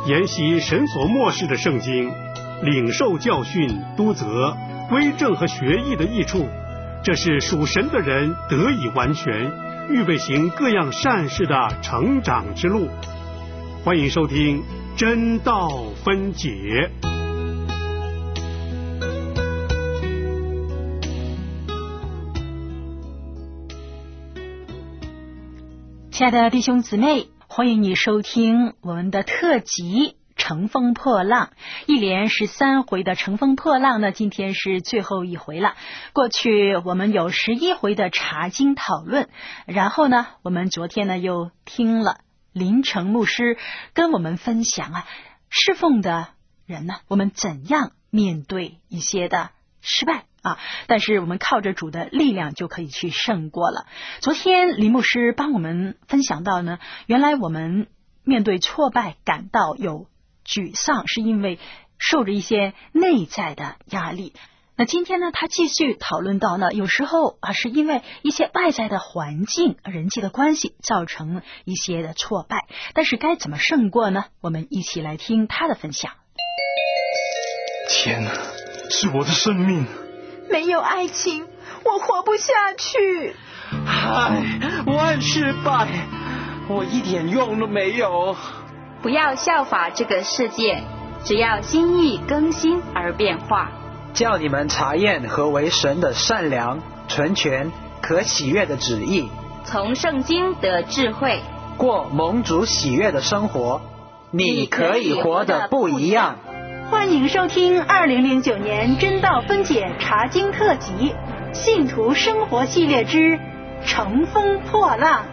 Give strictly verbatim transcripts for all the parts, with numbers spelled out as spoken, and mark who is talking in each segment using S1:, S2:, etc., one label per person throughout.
S1: 研习神所默示的圣经，领受教训、督责、归正和学艺的益处，这是属神的人得以完全，预备行各样善事的成长之路。欢迎收听真道分解。
S2: 亲爱的弟兄姊妹，欢迎你收听我们的特辑乘风破浪，一连十三回的乘风破浪呢，今天是最后一回了。过去我们有十一回的查经讨论，然后呢，我们昨天呢又听了林成牧师跟我们分享啊，侍奉的人呢，我们怎样面对一些的失败啊，但是我们靠着主的力量就可以去胜过了。昨天林牧师帮我们分享到呢，原来我们面对挫败感到有沮丧，是因为受着一些内在的压力。那今天呢，他继续讨论到呢，有时候啊，是因为一些外在的环境、人际的关系造成一些的挫败，但是该怎么胜过呢？我们一起来听他的分享。
S3: 天哪，是我的生命，
S4: 没有爱情，我活不下去。
S3: 唉，我很失败，我一点用都没有。
S5: 不要效法这个世界，只要心意更新而变化，
S6: 叫你们查验何为神的善良、纯全、可喜悦的旨意，
S5: 从圣经得智慧，
S6: 过蒙主喜悦的生活，你可以活得不一样。
S2: 欢迎收听二零零九年真道分解查经特辑信徒生活系列之乘风破浪。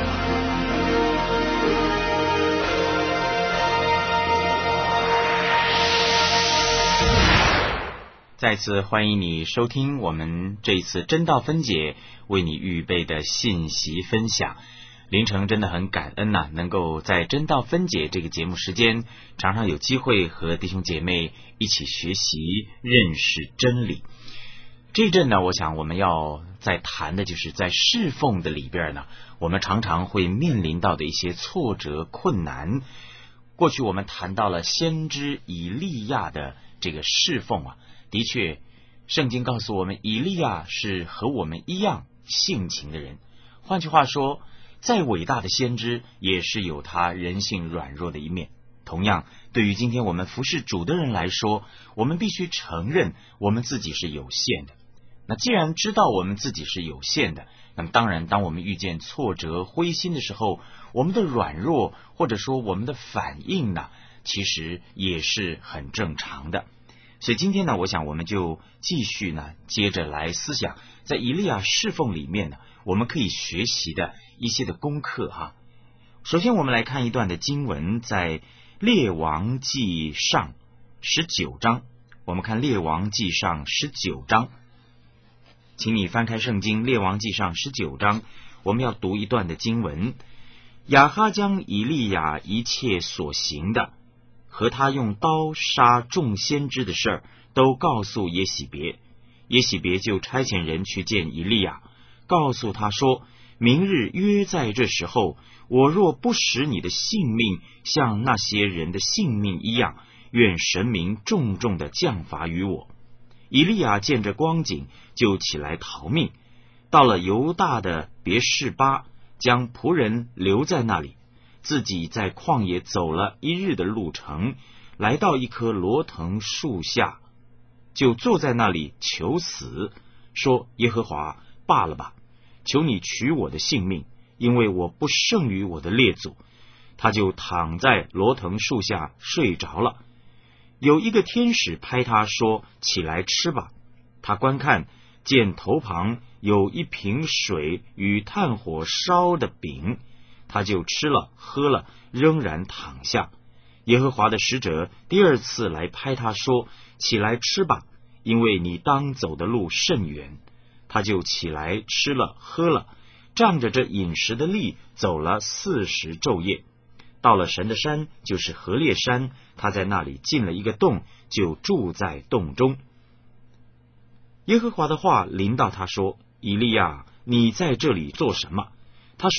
S7: 再次欢迎你收听我们这一次真道分解为你预备的信息分享。林成真的很感恩呐、啊，能够在真道分解这个节目时间，常常有机会和弟兄姐妹一起学习认识真理。这一阵呢，我想我们要在谈的就是在侍奉的里边呢，我们常常会面临到的一些挫折困难。过去我们谈到了先知以利亚的这个侍奉啊，的确圣经告诉我们，以利亚是和我们一样性情的人。换句话说，再伟大的先知也是有他人性软弱的一面。同样，对于今天我们服侍主的人来说，我们必须承认我们自己是有限的。那既然知道我们自己是有限的，那么当然当我们遇见挫折灰心的时候，我们的软弱或者说我们的反应呢，其实也是很正常的。所以今天呢，我想我们就继续呢，接着来思想在以利亚侍奉里面呢，我们可以学习的一些的功课哈。首先我们来看一段的经文，在列王记上十九章，我们看列王记上十九章，请你翻开圣经列王记上十九章，我们要读一段的经文。亚哈将以利亚一切所行的和他用刀杀众先知的事儿都告诉耶洗别，耶洗别就差遣人去见以利亚，告诉他说，明日约在这时候，我若不使你的性命像那些人的性命一样，愿神明重重的降罚于我。以利亚见着光景，就起来逃命，到了犹大的别是巴，将仆人留在那里，自己在旷野走了一日的路程，来到一棵罗藤树下，就坐在那里求死，说，耶和华，罢了吧，求你取我的性命，因为我不胜于我的列祖。他就躺在罗藤树下睡着了。有一个天使拍他说，起来吃吧。他观看，见头旁有一瓶水与炭火烧的饼，他就吃了喝了，仍然躺下。耶和华的使者第二次来拍他说，起来吃吧，因为你当走的路甚远。他就起来吃了喝了，仗着这饮食的力走了四十昼夜，到了神的山，就是何烈山，他在那里进了一个洞，就住在洞中。耶和华的话临到他说，以利亚，你在这里做什么？他说，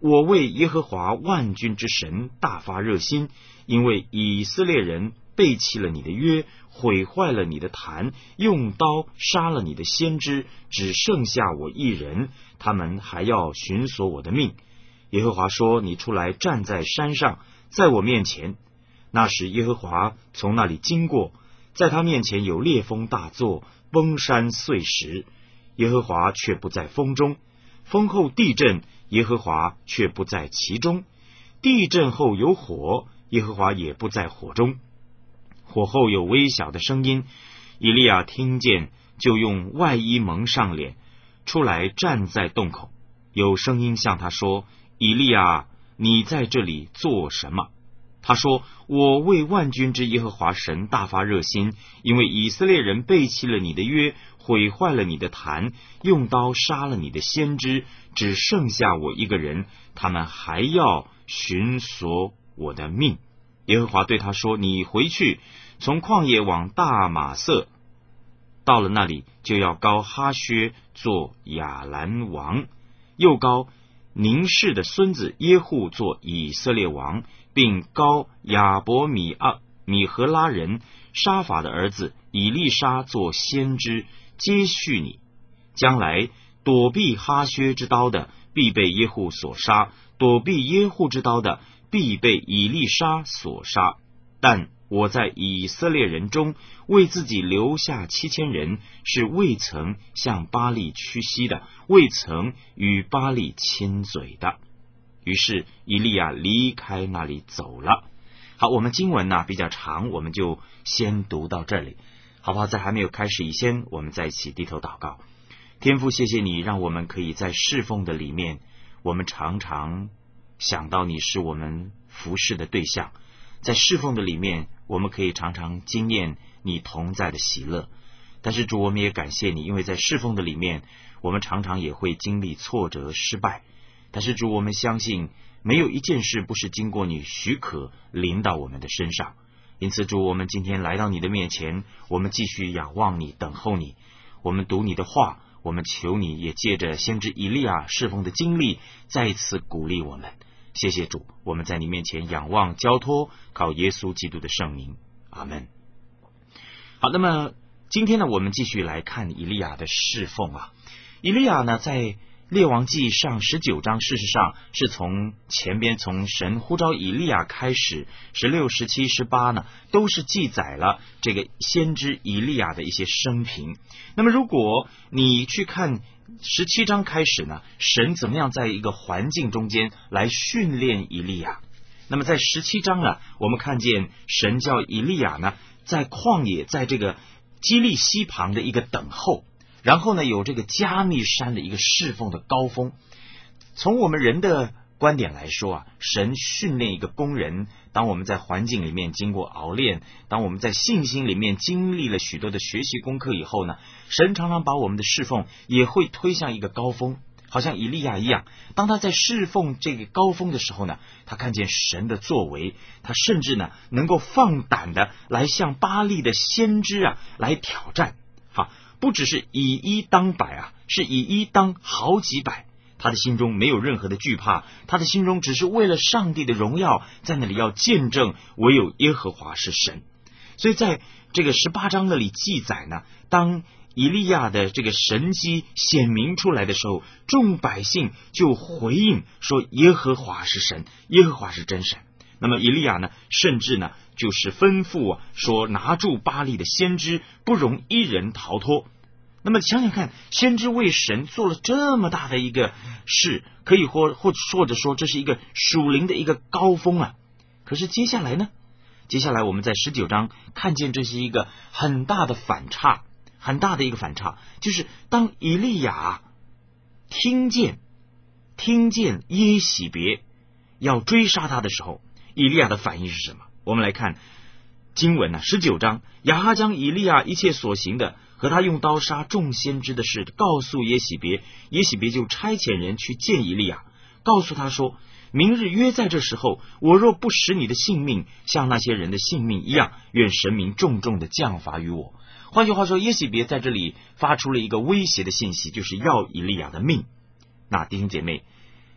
S7: 我为耶和华万军之神大发热心，因为以色列人背弃了你的约，毁坏了你的坛，用刀杀了你的先知，只剩下我一人，他们还要寻索我的命。耶和华说，你出来站在山上，在我面前。那时耶和华从那里经过，在他面前有烈风大作，崩山碎石，耶和华却不在风中。风后地震，耶和华却不在其中。地震后有火，耶和华也不在火中。火后有微小的声音，以利亚听见，就用外衣蒙上脸，出来站在洞口。有声音向他说，以利亚，你在这里做什么？他说，我为万军之耶和华神大发热心，因为以色列人背弃了你的约，毁坏了你的坛，用刀杀了你的先知，只剩下我一个人，他们还要寻索我的命。耶和华对他说，你回去，从旷野往大马色，到了那里，就要膏哈薛做亚兰王，又膏宁氏的孙子耶户做以色列王，并膏亚伯米阿米和拉人沙法的儿子以利沙做先知，接续你。将来躲避哈薛之刀的，必被耶户所杀；躲避耶户之刀的，必被以利沙所杀。但我在以色列人中为自己留下七千人，是未曾向巴力屈膝的，未曾与巴力亲嘴的。于是以利亚离开那里走了。好，我们经文呢比较长，我们就先读到这里，好不好？在还没有开始以前，我们在一起低头祷告。天父，谢谢你让我们可以在侍奉的里面，我们常常想到你是我们服侍的对象，在侍奉的里面，我们可以常常经验你同在的喜乐。但是主，我们也感谢你，因为在侍奉的里面，我们常常也会经历挫折失败。但是主，我们相信没有一件事不是经过你许可临到我们的身上。因此主，我们今天来到你的面前，我们继续仰望你，等候你，我们读你的话，我们求你也借着先知以利亚侍奉的经历再一次鼓励我们。谢谢主，我们在你面前仰望交托，靠耶稣基督的圣名，阿们。好，那么今天呢，我们继续来看以利亚的侍奉啊。以利亚呢，在列王记上十九章，事实上是从前边从神呼召以利亚开始，十六、十七、十八呢，都是记载了这个先知以利亚的一些生平。那么如果你去看十七章开始呢，神怎么样在一个环境中间来训练以利亚。那么在十七章呢，我们看见神叫以利亚呢，在旷野，在这个基利溪旁的一个等候，然后呢，有这个加密山的一个侍奉的高峰。从我们人的观点来说啊，神训练一个工人，当我们在环境里面经过熬练，当我们在信心里面经历了许多的学习功课以后呢，神常常把我们的侍奉也会推向一个高峰。好像以利亚一样，当他在侍奉这个高峰的时候呢，他看见神的作为，他甚至呢能够放胆的来向巴力的先知啊来挑战。好，不只是以一当百啊，是以一当好几百。他的心中没有任何的惧怕，他的心中只是为了上帝的荣耀，在那里要见证唯有耶和华是神。所以在这个十八章那里记载呢，当以利亚的这个神迹显明出来的时候，众百姓就回应说耶和华是神，耶和华是真神。那么以利亚呢，甚至呢就是吩咐、啊、说拿住巴力的先知，不容一人逃脱。那么想想看，先知为神做了这么大的一个事，可以或或或者说这是一个属灵的一个高峰啊。可是接下来呢，接下来我们在十九章看见这是一个很大的反差，很大的一个反差，就是当以利亚听见听见耶洗别要追杀他的时候，以利亚的反应是什么？我们来看经文啊，十九章，亚哈将以利亚一切所行的和他用刀杀众先知的事告诉耶洗别，耶洗别就差遣人去见以利亚，告诉他说，明日约在这时候，我若不使你的性命像那些人的性命一样，愿神明重重的降罚于我。换句话说，耶洗别在这里发出了一个威胁的信息，就是要以利亚的命。那弟兄姐妹，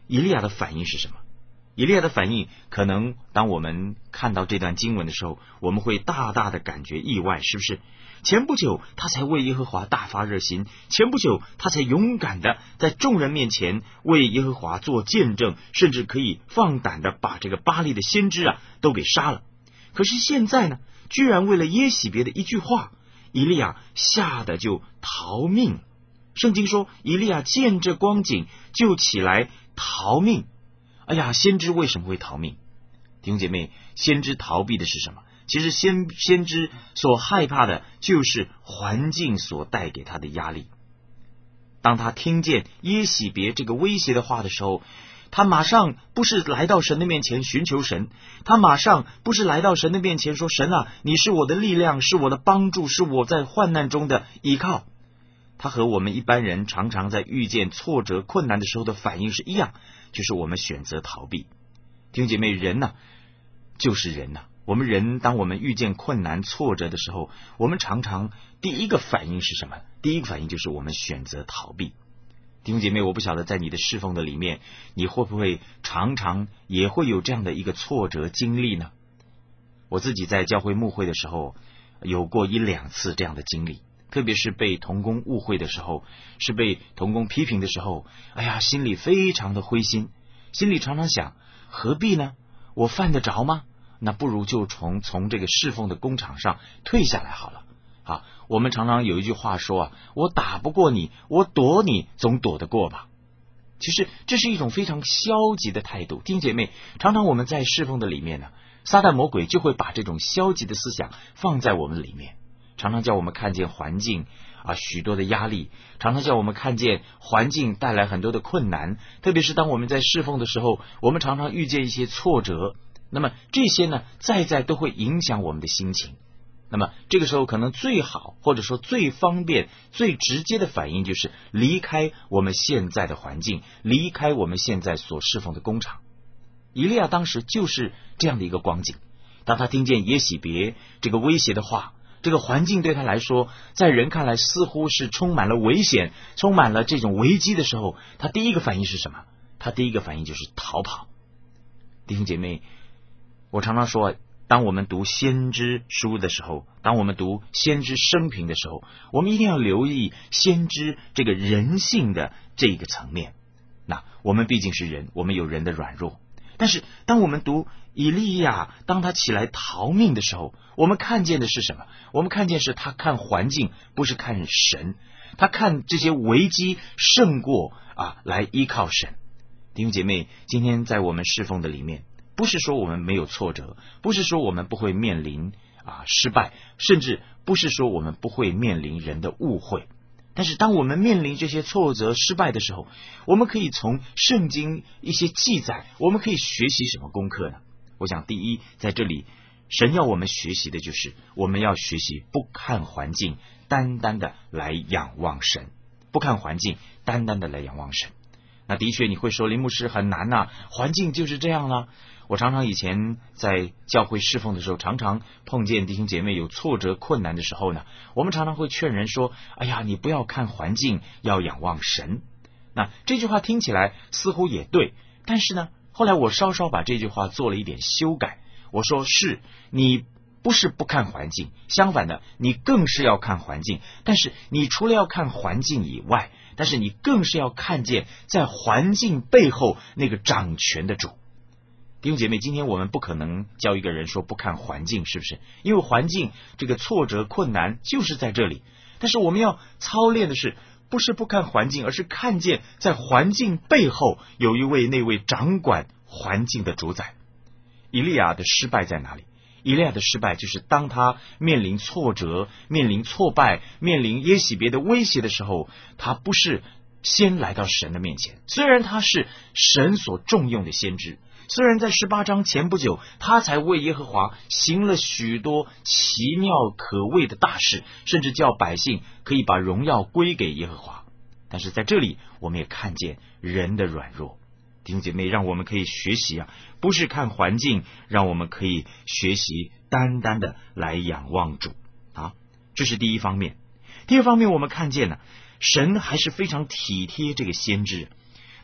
S7: 以利亚的反应是什么？以利亚的反应，可能当我们看到这段经文的时候，我们会大大的感觉意外，是不是？前不久他才为耶和华大发热心，前不久他才勇敢的在众人面前为耶和华做见证，甚至可以放胆的把这个巴力的先知啊都给杀了。可是现在呢，居然为了耶洗别的一句话，以利亚吓得就逃命了。圣经说，以利亚见这光景就起来逃命。哎呀，先知为什么会逃命？弟兄姐妹，先知逃避的是什么？其实先先知所害怕的就是环境所带给他的压力。当他听见耶洗别这个威胁的话的时候，他马上不是来到神的面前寻求神，他马上不是来到神的面前说，神啊，你是我的力量，是我的帮助，是我在患难中的依靠。他和我们一般人常常在遇见挫折困难的时候的反应是一样，就是我们选择逃避。弟兄姐妹，人呢、啊、就是人呢、啊、我们人当我们遇见困难挫折的时候，我们常常第一个反应是什么？第一个反应就是我们选择逃避。弟兄姐妹，我不晓得在你的侍奉的里面，你会不会常常也会有这样的一个挫折经历呢？我自己在教会牧会的时候有过一两次这样的经历，特别是被同工误会的时候，是被同工批评的时候，哎呀，心里非常的灰心，心里常常想，何必呢？我犯得着吗？那不如就从从这个侍奉的工场上退下来好了。啊，我们常常有一句话说啊，我打不过你，我躲你总躲得过吧。其实这是一种非常消极的态度。弟兄姐妹，常常我们在侍奉的里面呢，撒旦魔鬼就会把这种消极的思想放在我们里面，常常叫我们看见环境啊许多的压力，常常叫我们看见环境带来很多的困难，特别是当我们在侍奉的时候，我们常常遇见一些挫折，那么这些呢再再都会影响我们的心情。那么这个时候可能最好或者说最方便最直接的反应就是离开我们现在的环境，离开我们现在所侍奉的工厂。以利亚当时就是这样的一个光景，当他听见耶洗别这个威胁的话，这个环境对他来说在人看来似乎是充满了危险，充满了这种危机的时候，他第一个反应是什么？他第一个反应就是逃跑。弟兄姐妹，我常常说，当我们读先知书的时候，当我们读先知生平的时候，我们一定要留意先知这个人性的这个层面。那我们毕竟是人，我们有人的软弱，但是当我们读以利亚当他起来逃命的时候，我们看见的是什么？我们看见是他看环境，不是看神，他看这些危机胜过啊来依靠神。弟兄姐妹，今天在我们侍奉的里面，不是说我们没有挫折，不是说我们不会面临啊失败，甚至不是说我们不会面临人的误会。但是当我们面临这些挫折失败的时候，我们可以从圣经一些记载，我们可以学习什么功课呢？我想第一，在这里神要我们学习的就是我们要学习不看环境，单单的来仰望神。不看环境，单单的来仰望神。那的确你会说，林牧师很难啊，环境就是这样了。我常常以前在教会侍奉的时候，常常碰见弟兄姐妹有挫折困难的时候呢，我们常常会劝人说，哎呀，你不要看环境，要仰望神。那这句话听起来似乎也对，但是呢，后来我稍稍把这句话做了一点修改。我说，是你不是不看环境，相反的，你更是要看环境，但是你除了要看环境以外，但是你更是要看见在环境背后那个掌权的主。弟兄姐妹，今天我们不可能教一个人说不看环境，是不是？因为环境这个挫折困难就是在这里，但是我们要操练的是不是不看环境，而是看见在环境背后有一位那位掌管环境的主宰。以利亚的失败在哪里？以利亚的失败就是当他面临挫折，面临挫败，面临耶洗别的威胁的时候，他不是先来到神的面前。虽然他是神所重用的先知，虽然在十八章前不久他才为耶和华行了许多奇妙可畏的大事，甚至叫百姓可以把荣耀归给耶和华，但是在这里我们也看见人的软弱。弟兄姐妹，让我们可以学习啊，不是看环境，让我们可以学习单单的来仰望主啊，这是第一方面。第二方面，我们看见呢，神还是非常体贴这个先知。那么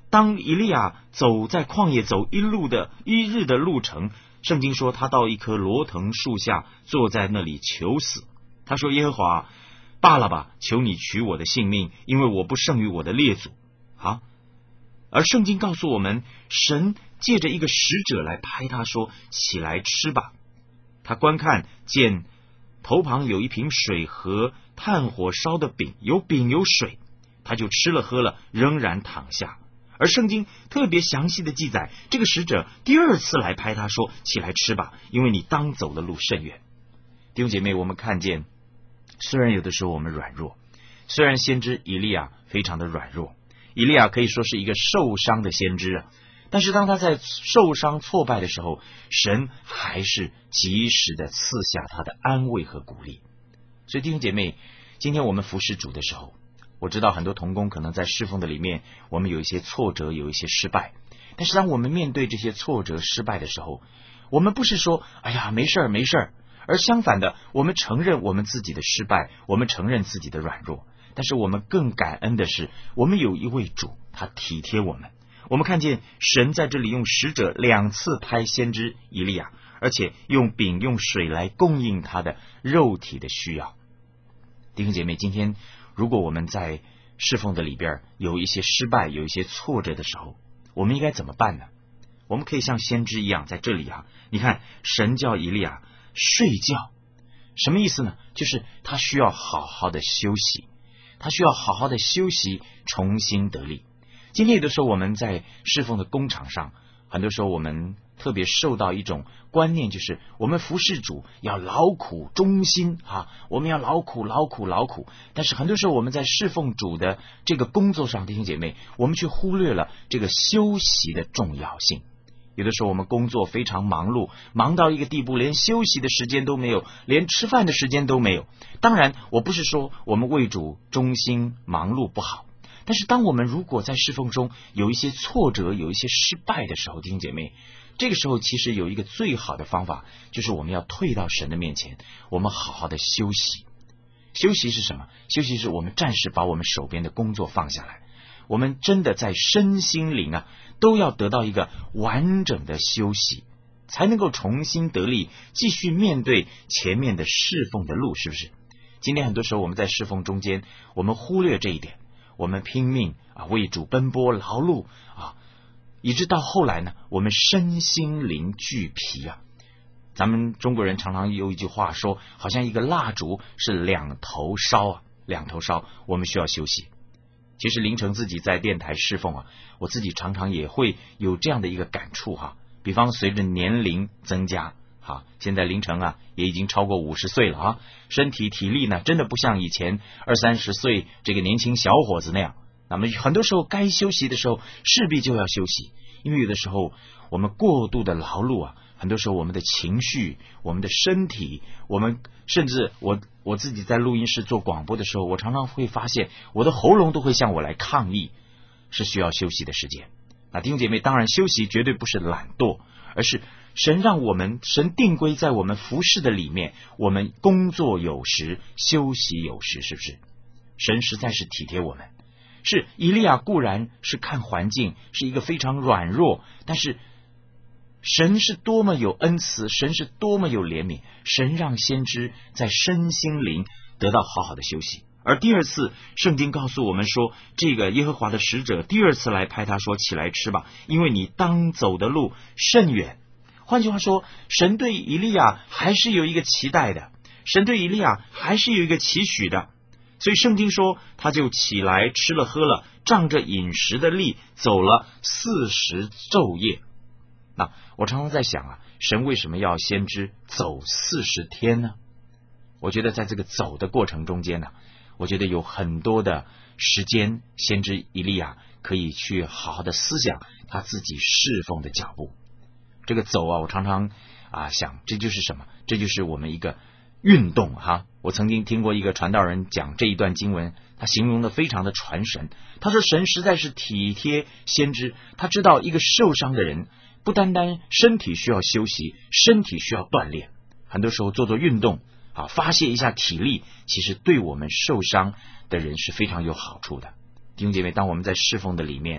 S7: 当以利亚走在旷野走一路的一日的路程，圣经说他到一棵罗藤树下，坐在那里求死。他说：耶和华，罢了吧，求你取我的性命，因为我不胜于我的列祖。啊！而圣经告诉我们，神借着一个使者来拍他说：起来吃吧。他观看见头旁有一瓶水和炭火烧的饼，有饼有水，他就吃了喝了，仍然躺下。而圣经特别详细的记载，这个使者第二次来拍他说：起来吃吧，因为你当走的路甚远。弟兄姐妹，我们看见，虽然有的时候我们软弱，虽然先知以利亚非常的软弱，以利亚可以说是一个受伤的先知啊，但是当他在受伤挫败的时候，神还是及时的赐下他的安慰和鼓励。所以弟兄姐妹，今天我们服侍主的时候，我知道很多同工可能在侍奉的里面，我们有一些挫折，有一些失败，但是当我们面对这些挫折失败的时候，我们不是说哎呀没事儿没事儿，而相反的，我们承认我们自己的失败，我们承认自己的软弱，但是我们更感恩的是，我们有一位主，他体贴我们。我们看见神在这里用使者两次拍先知以利亚，而且用饼用水来供应他的肉体的需要。弟兄姐妹，今天如果我们在侍奉的里边有一些失败，有一些挫折的时候，我们应该怎么办呢？我们可以像先知一样，在这里啊，你看神叫以利亚睡觉，什么意思呢？就是他需要好好的休息，他需要好好的休息，重新得力。今天有的时候我们在侍奉的工场上，很多时候我们特别受到一种观念，就是我们服侍主要劳苦忠心啊，我们要劳苦劳苦劳苦。但是很多时候我们在侍奉主的这个工作上，弟兄姐妹，我们却忽略了这个休息的重要性。有的时候我们工作非常忙碌，忙到一个地步，连休息的时间都没有，连吃饭的时间都没有。当然我不是说我们为主忠心忙碌不好，但是当我们如果在侍奉中有一些挫折，有一些失败的时候，弟兄姐妹，这个时候其实有一个最好的方法，就是我们要退到神的面前，我们好好的休息。休息是什么？休息是我们暂时把我们手边的工作放下来，我们真的在身心灵啊都要得到一个完整的休息，才能够重新得力，继续面对前面的侍奉的路，是不是？今天很多时候我们在侍奉中间，我们忽略这一点，我们拼命啊为主奔波劳碌啊，以致到后来呢，我们身心灵俱疲啊。咱们中国人常常有一句话说，好像一个蜡烛是两头烧啊，两头烧，我们需要休息。其实凌晨自己在电台侍奉啊，我自己常常也会有这样的一个感触哈、啊。比方随着年龄增加，哈，现在凌晨啊也已经超过五十岁了啊，身体体力呢真的不像以前二三十岁这个年轻小伙子那样。那么很多时候该休息的时候势必就要休息，因为有的时候我们过度的劳碌啊，很多时候我们的情绪，我们的身体，我们甚至我我自己在录音室做广播的时候，我常常会发现我的喉咙都会向我来抗议，是需要休息的时间。那弟兄姐妹，当然休息绝对不是懒惰，而是神让我们，神定规在我们服事的里面，我们工作有时，休息有时，是不是？神实在是体贴我们。是以利亚固然是看环境是一个非常软弱，但是神是多么有恩慈，神是多么有怜悯，神让先知在身心灵得到好好的休息。而第二次圣经告诉我们说，这个耶和华的使者第二次来拍他说，起来吃吧，因为你当走的路甚远。换句话说，神对以利亚还是有一个期待的，神对以利亚还是有一个期许的。所以圣经说，他就起来吃了喝了，仗着饮食的力走了四十昼夜。那我常常在想啊，神为什么要先知走四十天呢？我觉得在这个走的过程中间呢、啊，我觉得有很多的时间，先知以利亚可以去好好的思想他自己侍奉的脚步。这个走啊，我常常啊想，这就是什么？这就是我们一个运动哈。我曾经听过一个传道人讲这一段经文，他形容的非常的传神。他说神实在是体贴先知，他知道一个受伤的人不单单身体需要休息，身体需要锻炼，很多时候做做运动啊，发泄一下体力，其实对我们受伤的人是非常有好处的。弟兄姐妹，当我们在侍奉的里面，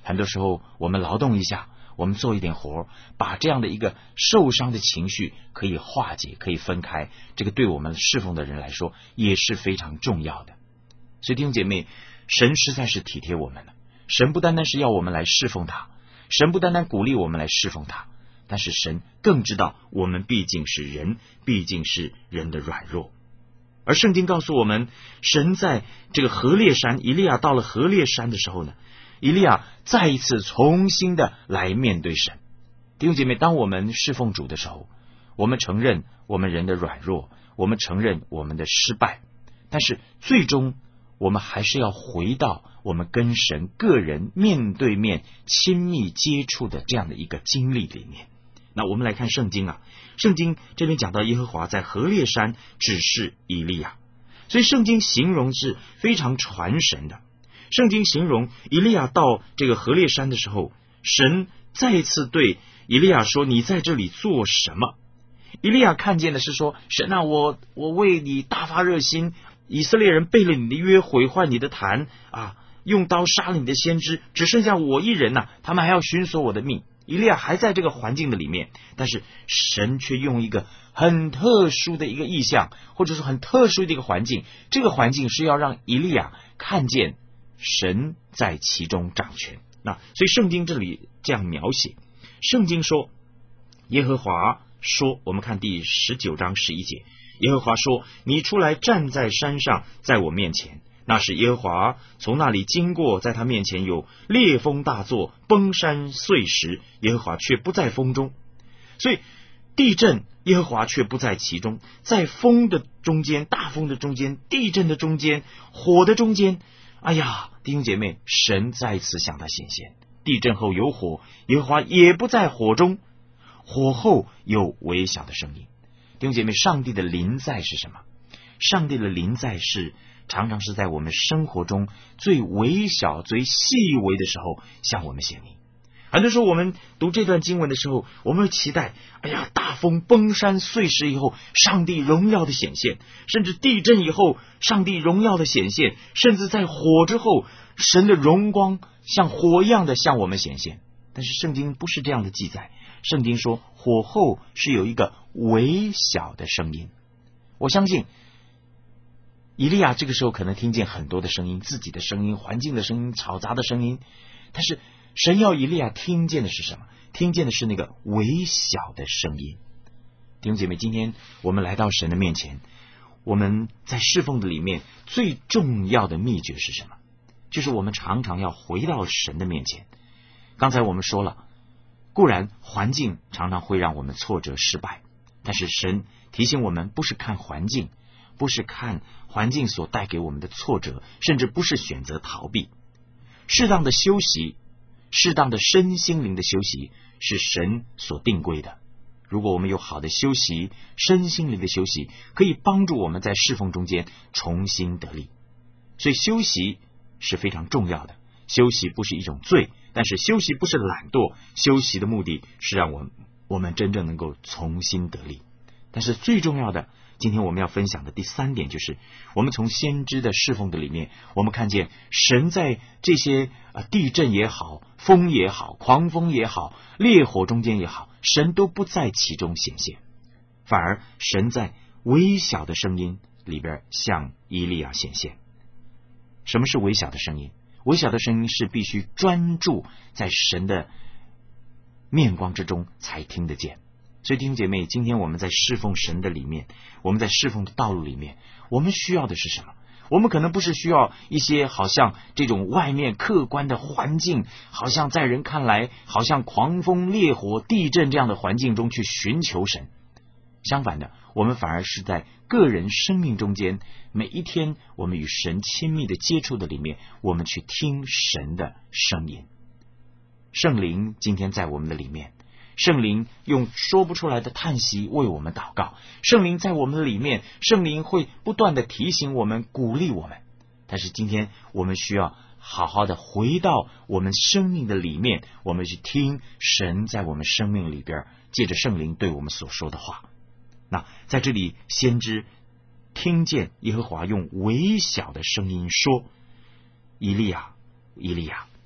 S7: 很多时候我们劳动一下，我们做一点活，把这样的一个受伤的情绪可以化解，可以分开，这个对我们侍奉的人来说也是非常重要的。所以弟兄姐妹，神实在是体贴我们了。神不单单是要我们来侍奉他，神不单单鼓励我们来侍奉他，但是神更知道我们毕竟是人，毕竟是人的软弱。而圣经告诉我们，神在这个何烈山，以利亚到了何烈山的时候呢，以利亚再一次重新的来面对神。弟兄姐妹，当我们侍奉主的时候，我们承认我们人的软弱，我们承认我们的失败，但是最终我们还是要回到我们跟神个人面对面亲密接触的这样的一个经历里面。那我们来看圣经啊，圣经这边讲到耶和华在何烈山指示以利亚，所以圣经形容是非常传神的。圣经形容以利亚到这个何烈山的时候，神再次对以利亚说，你在这里做什么？以利亚看见的是说，神啊，我我为你大发热心，以色列人背了你的约，毁坏你的坛啊，用刀杀了你的先知，只剩下我一人呐、啊，他们还要寻索我的命。以利亚还在这个环境的里面，但是神却用一个很特殊的一个意象，或者说很特殊的一个环境，这个环境是要让以利亚看见神在其中掌权。那所以圣经这里这样描写，圣经说耶和华说，我们看第十九章十一节，耶和华说，你出来站在山上，在我面前。那时耶和华从那里经过，在他面前有烈风大作，崩山碎石，耶和华却不在风中。所以地震耶和华却不在其中，在风的中间，大风的中间，地震的中间，火的中间，哎呀，弟兄姐妹，神再次向他显现。地震后有火，耶和华也不在火中，火后有微小的声音。弟兄姐妹，上帝的临在是什么？上帝的临在是常常是在我们生活中最微小最细微的时候向我们显明。很多时候我们读这段经文的时候，我们会期待，哎呀，大风崩山碎石以后上帝荣耀的显现，甚至地震以后上帝荣耀的显现，甚至在火之后神的荣光像火一样的向我们显现。但是圣经不是这样的记载，圣经说火后是有一个微小的声音。我相信以利亚这个时候可能听见很多的声音，自己的声音，环境的声音，嘈杂的声音，但是神要以利亚听见的是什么？听见的是那个微小的声音。弟兄姐妹，今天我们来到神的面前，我们在侍奉的里面最重要的秘诀是什么？就是我们常常要回到神的面前。刚才我们说了，固然环境常常会让我们挫折失败，但是神提醒我们，不是看环境，不是看环境所带给我们的挫折，甚至不是选择逃避。适当的休息，适当的身心灵的休息是神所定规的。如果我们有好的休息，身心灵的休息，可以帮助我们在侍奉中间重新得力。所以休息是非常重要的。休息不是一种罪，但是休息不是懒惰，休息的目的是让我们我们真正能够重新得力。但是最重要的，今天我们要分享的第三点，就是我们从先知的侍奉的里面，我们看见神在这些、呃、地震也好，风也好，狂风也好，烈火中间也好，神都不在其中显现，反而神在微小的声音里边向以利亚显现。什么是微小的声音？微小的声音是必须专注在神的面光之中才听得见。所以弟兄姐妹，今天我们在侍奉神的里面，我们在侍奉的道路里面，我们需要的是什么？我们可能不是需要一些好像这种外面客观的环境，好像在人看来好像狂风烈火地震这样的环境中去寻求神。相反的，我们反而是在个人生命中间，每一天我们与神亲密的接触的里面，我们去听神的声音。圣灵今天在我们的里面，圣灵用说不出来的叹息为我们祷告，圣灵在我们的里面，圣灵会不断的提醒我们，鼓励我们。但是今天我们需要好好的回到我们生命的里面，我们去听神在我们生命里边借着圣灵对我们所说的话。那在这里，先知听见耶和华用微小的声音说，以利亚，以利亚。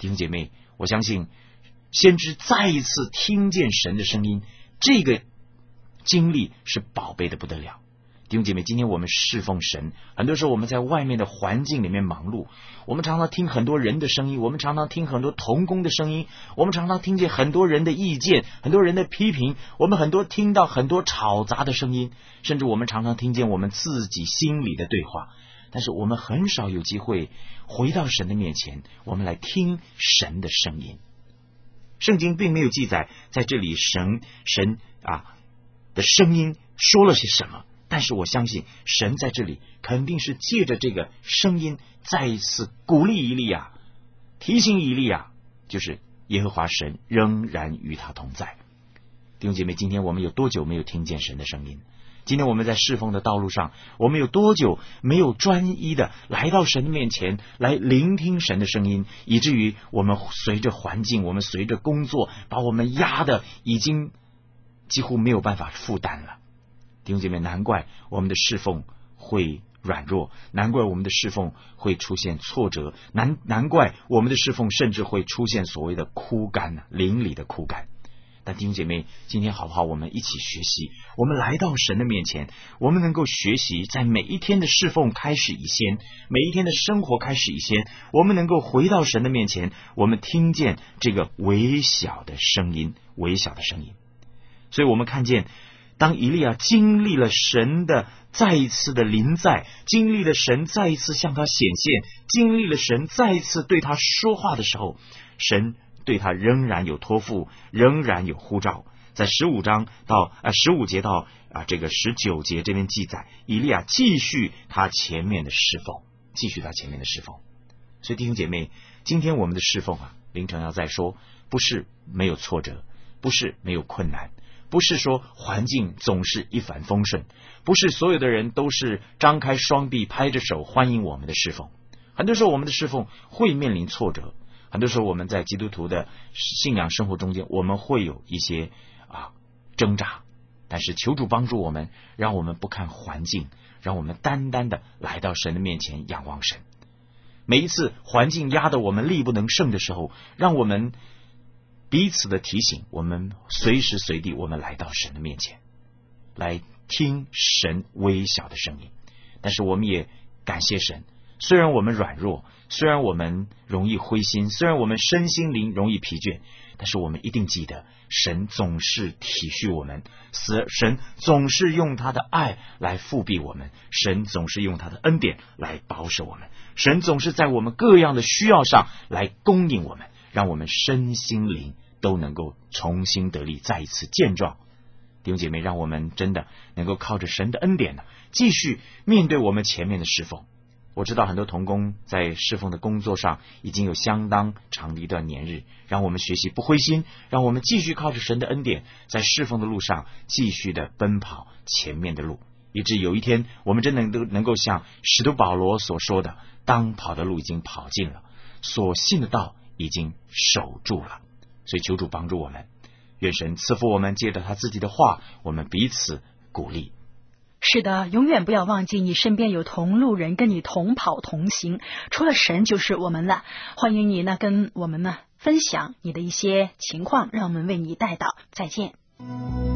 S7: 弟兄姐妹，我相信先知再一次听见神的声音，这个经历是宝贝的不得了。弟兄姐妹，今天我们侍奉神，很多时候我们在外面的环境里面忙碌，我们常常听很多人的声音，我们常常听很多同工的声音，我们常常听见很多人的意见，很多人的批评，我们很多听到很多吵杂的声音，甚至我们常常听见我们自己心里的对话，但是我们很少有机会回到神的面前，我们来听神的声音。圣经并没有记载在这里神神啊的声音说了些什么，但是我相信神在这里肯定是借着这个声音再一次鼓励以利亚，提醒以利亚，就是耶和华神仍然与他同在。弟兄姐妹，今天我们有多久没有听见神的声音？今天我们在侍奉的道路上，我们有多久没有专一的来到神的面前来聆听神的声音，以至于我们随着环境，我们随着工作把我们压得已经几乎没有办法负担了。弟兄姐妹，难怪我们的侍奉会软弱，难怪我们的侍奉会出现挫折，难难怪我们的侍奉甚至会出现所谓的枯干啊，邻里的枯干。但弟兄姐妹，今天好不好我们一起学习，我们来到神的面前，我们能够学习在每一天的侍奉开始以前，每一天的生活开始以前，我们能够回到神的面前，我们听见这个微小的声音，微小的声音。所以我们看见当以利亚经历了神的再一次的临在，经历了神再一次向他显现，经历了神再一次对他说话的时候，神对他仍然有托付，仍然有呼召。在十五章到啊十五节到啊这个十九节这边记载，以利亚继续他前面的侍奉，继续他前面的侍奉。所以弟兄姐妹，今天我们的侍奉啊，凌晨要再说，不是没有挫折，不是没有困难，不是说环境总是一帆风顺，不是所有的人都是张开双臂拍着手欢迎我们的侍奉。很多时候我们的侍奉会面临挫折，很多时候我们在基督徒的信仰生活中间，我们会有一些啊挣扎，但是求主帮助我们，让我们不看环境，让我们单单的来到神的面前仰望神。每一次环境压得我们力不能胜的时候，让我们彼此的提醒，我们随时随地我们来到神的面前，来听神微小的声音。但是我们也感谢神，虽然我们软弱，虽然我们容易灰心，虽然我们身心灵容易疲倦，但是我们一定记得，神总是体恤我们，神总是用他的爱来复庇我们，神总是用他的恩典来保守我们，神总是在我们各样的需要上来供应我们，让我们身心灵都能够重新得力，再一次健壮。弟兄姐妹，让我们真的能够靠着神的恩典呢，继续面对我们前面的侍奉。我知道很多同工在侍奉的工作上已经有相当长的一段年日，让我们学习不灰心，让我们继续靠着神的恩典，在侍奉的路上继续的奔跑前面的路，以致有一天我们真的能能够像使徒保罗所说的，当跑的路已经跑尽了，所信的道已经守住了。所以求主帮助我们，愿神赐福我们，借着他自己的话，我们彼此鼓励。
S2: 是的，永远不要忘记你身边有同路人跟你同跑同行，除了神就是我们了。欢迎你呢跟我们呢分享你的一些情况，让我们为你带祷。再见。